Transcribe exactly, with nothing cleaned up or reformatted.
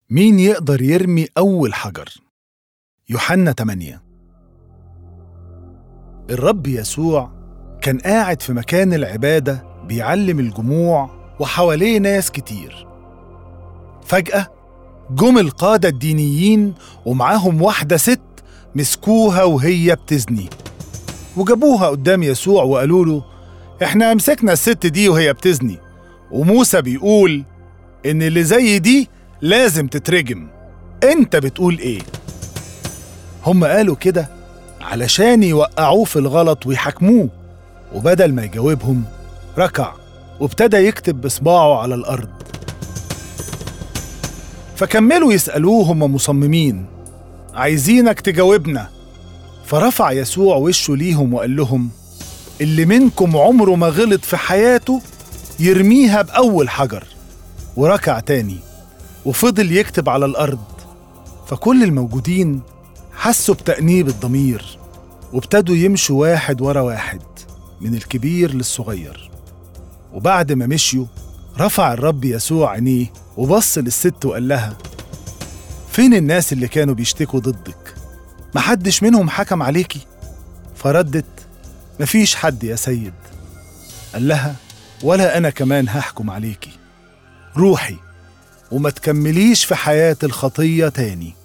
مين يقدر يرمي أول حجر؟ يوحنا ثمانية. الرب يسوع كان قاعد في مكان العبادة بيعلم الجموع وحواليه ناس كتير. فجأة جم القادة الدينيين ومعاهم واحدة ست مسكوها وهي بتزني، وجابوها قدام يسوع وقالوا له: احنا امسكنا الست دي وهي بتزني، وموسى بيقول ان اللي زي دي لازم تترجم. انت بتقول ايه؟ هم قالوا كده علشان يوقعوه في الغلط ويحاكموه، وبدل ما يجاوبهم ركع وابتدى يكتب بصباعه على الأرض. فكملوا يسألوه هم مصممين: عايزينك تجاوبنا. فرفع يسوع وشه ليهم وقال لهم: اللي منكم عمره ما غلط في حياته يرميها بأول حجر. وركع تاني وفضل يكتب على الأرض. فكل الموجودين حسوا بتأنيب الضمير وابتدوا يمشوا واحد ورا واحد من الكبير للصغير. وبعد ما مشيوا رفع الرب يسوع عينيه وبص للست وقال لها: فين الناس اللي كانوا بيشتكوا ضدك؟ محدش منهم حكم عليكي؟ فردت: مفيش حد يا سيد. قال لها: ولا أنا كمان هحكم عليكي. روحي وما تكمليش في حياة الخطية تاني.